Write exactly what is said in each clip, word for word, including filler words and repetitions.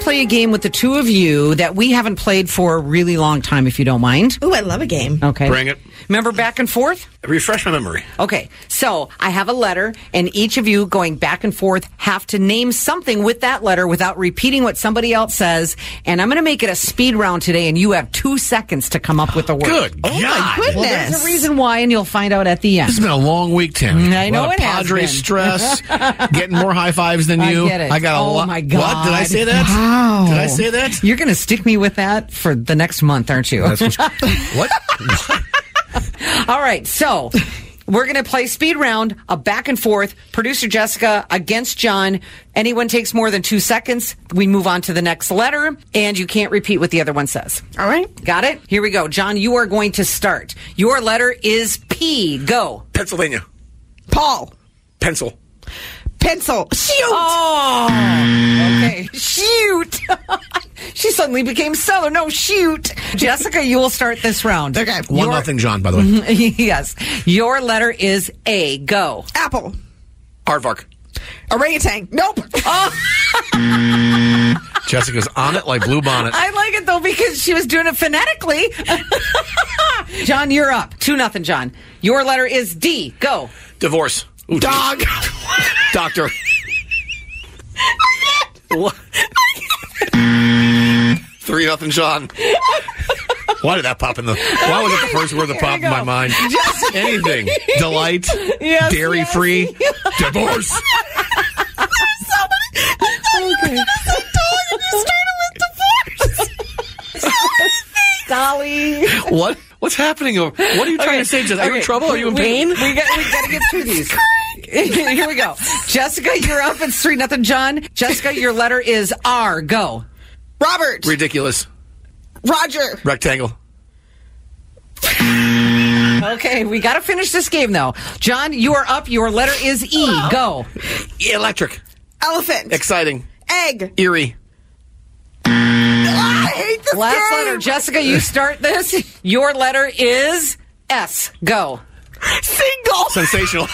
play a game with the two of you that we haven't played for a really long time, if you don't mind. Ooh, I love a game. Okay. Bring it. Remember back and forth? Refresh my memory. Okay, so I have a letter, and each of you going back and forth have to name something with that letter without repeating what somebody else says. And I'm going to make it a speed round today, and you have two seconds to come up with a word. Good Oh, God. my goodness. Well, there's a reason why, and you'll find out at the end. This has been a long week, Tammy. I know a lot it of has Padres been. stress, getting more high fives than I you. get it. I got a Oh, lot. my God. What? Did I say that? Wow. Did I say that? You're going to stick me with that for the next month, aren't you? That's what? what? All right, so we're going to play speed round, a back and forth. Producer Jessica against John. Anyone takes more than two seconds, we move on to the next letter, and you can't repeat what the other one says. All right. Got it? Here we go. John, you are going to start. Your letter is P. Go. Pennsylvania. Paul. Pencil. Pencil. Shoot. Oh, okay. Shoot. She suddenly became Southern. No, shoot. Jessica, you will start this round. Okay. One Your- nothing, John. By the way. Yes. Your letter is A. Go. Apple. Aardvark. Orangutan. Nope. Jessica's on it like blue bonnet. I like it though because she was doing it phonetically. John, you're up. Two nothing, John. Your letter is D. Go. Divorce. Ooh, Dog. Doctor. What? Three nothing, John. Why did that pop in the? Why was it the first word that popped in my mind? Anything. Delight. Yes, Dairy yes. free. Divorce. Okay. Dolly. What? What's happening? over- What are you trying Okay. to say? Jessica? Are you in Okay. trouble? Are you in we, pain? We got, we got to get through these. Here we go. Jessica, you're up. It's three nothing, John. Jessica, your letter is R. Go. Robert. Ridiculous. Roger. Rectangle. Okay, we got to finish this game though. John, you are up. Your letter is E. Go. Electric. Elephant. Exciting. Egg. Eerie. I hate this Last game. letter. Jessica, you start this. Your letter is S. Go. Single. Sensational.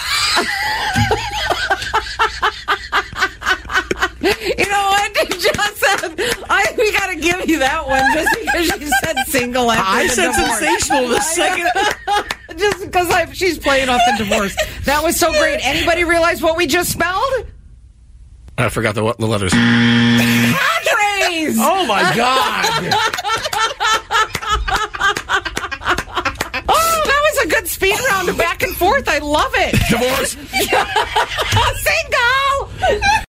You know what? John said, I, we got to give you that one just because you said single after I the said divorce. sensational the second. Just because I, she's playing off the divorce. That was so great. Anybody realize what we just spelled? I forgot the, the letters. Padres! Oh my God. Oh, that was a good speed round of back and forth. I love it. Divorce. Single!